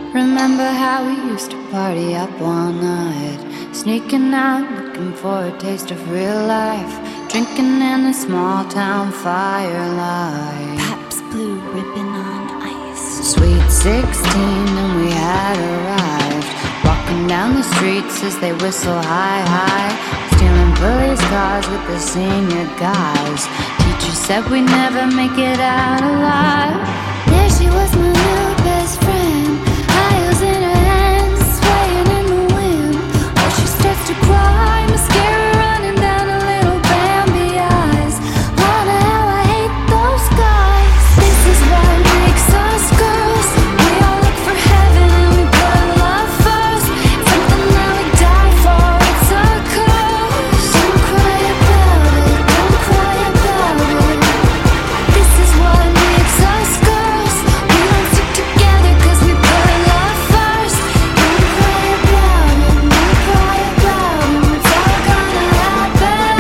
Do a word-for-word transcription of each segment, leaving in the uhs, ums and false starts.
Remember how we used to party up all night, sneaking out, looking for a taste of real life, drinking in the small town firelight. Pabst Blue Ribbon on ice. Sweet sixteen and we had arrived, walking down the streets as they whistle high, high, stealing police cars with the senior guys. Teacher said we'd never make it out alive. There she was, my new best friend, high heels in her hands, swaying in the wind. Oh, she starts to cry, mascara running down her little Bambi eyes. Wonder how I hate those guys. This is what makes us girls. We all look for heaven and we put love first. Something that we die for, it's a curse. Don't cry about it, don't cry about it. This is what makes us girls. We don't stick together cause we put love first. Don't cry about it, don't cry about it. It's all gonna happen.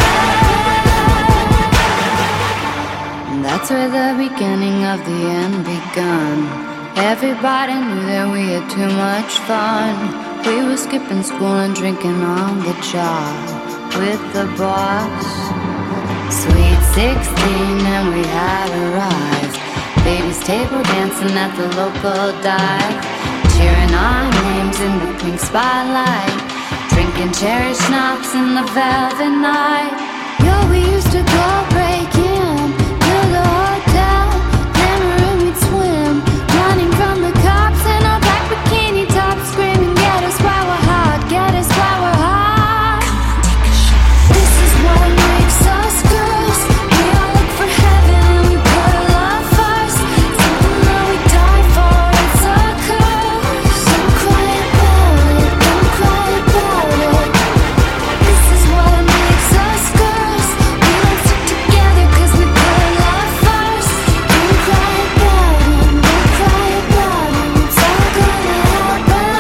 And that's where the beginning of the end begun. Everybody knew that we had too much fun. We were skipping school and drinking on the job with the boss. Sweet sixteen and we had arrived, baby's table dancing at the local dive, cheering our names in the pink spotlight, drinking cherry schnapps in the velvet night. Yo, we used to go break in to the hotel, hammer and we'd swim, running from the cops in our black bikini tops, screaming, get us while we're hot, get us while we're hot. Come on, take a shot. This is what makes us girls. We all look for heaven and we put love first. Something that we die for, it's a curse. Don't cry about it, don't cry about it. This is what makes us girls. We don't stick together cause we put love first. Don't cry about it, don't cry about it. It's all gonna happen.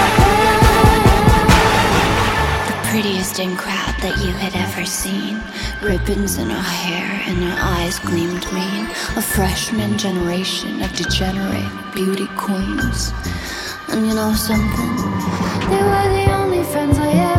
The prettiest in crowd that you had ever seen, ribbons in her hair and her eyes gleamed mean. A freshman generation of degenerate beauty queens. And you know something? They were the only friends I